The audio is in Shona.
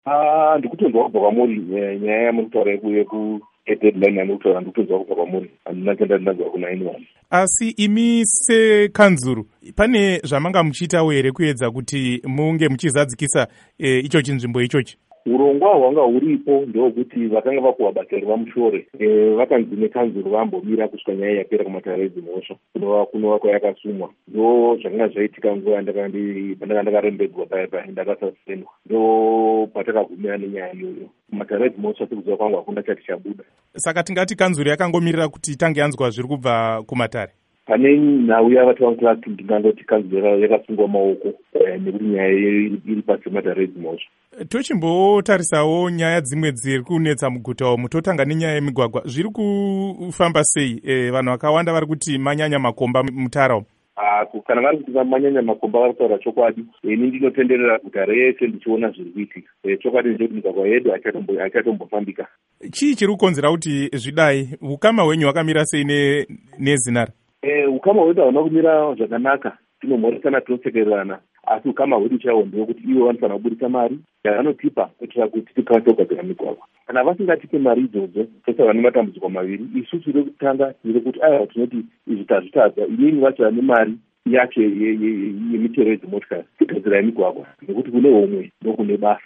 Ndikutonzwa kubva kwamuri nyaya yamurikutaura deadline yamurikutaura ndikutonzwa kubva kwamuri. Handina tenda ndinanzwa kuna anyone. Asi imi sekanzuru pane zvamanga muchiitawo here kuedza kuti munge muchizadzikisa icho chinzvimbo ichochi? Urongwa hwanga huripo ndokuti vakanga vapuwa basa revamushore vakanzi nekanzuru vambomira kusvika nyaya yapera kumatare edzimhosva kunova kwayakasumwa. Ndo zvakanga zvaitika nguva pandanga ndakarembedzwa paya ndakasasendwa. Ndo patakagumira nenyaya iyoyo kumatare edzimhosva. Sekuziva kwangu hakuna chati chabuda. Saka tingati kanzuru yakangomirira kuti tange yanzwa zviri kubva kumatare. Pane nhau yavatown class ndingandoti kanzuru yakasungwa maoko nekuti nyaya iri pasi pematare edzimhosva. Tochimbootarisawo nyaya dzimwe dziri kunetsa muguta umu. Totanga nenyaya yemigwagwa. Zviri kufamba sei? Vanhu vakawanda vari kuti manyanya makomba mutara umu. Kana vari kuti manyanya makomba vari kutaura chokwadi. Ini ndinotenderera guta rese ndichiona zviri kuitika. Chokwadi ndechoti migwagwa yedu haichatombofambika. Chii chiri kukonzera kuti zvidai? Ukama hwenyu hwakamira sei nezinara? Ukama hwedu hauna kumira zvakanaka. Tinomhoresana, tinosekererana. Asi ukama hwedu chaiwo ndewekuti ivo vanofanira kubudisa mari yavanotipa kuitira kuti tikwanise kugadzira migwagwa. Kana vasingatipe mari idzodzo tosava nematambudziko maviri. Isusu rekutanga nderekuti tinoti izvi tazvitadza. Inini vacho vane mari yacho yemitero yedzimotikari tigadzirai migwagwa nekuti kune homwe ndokune basa.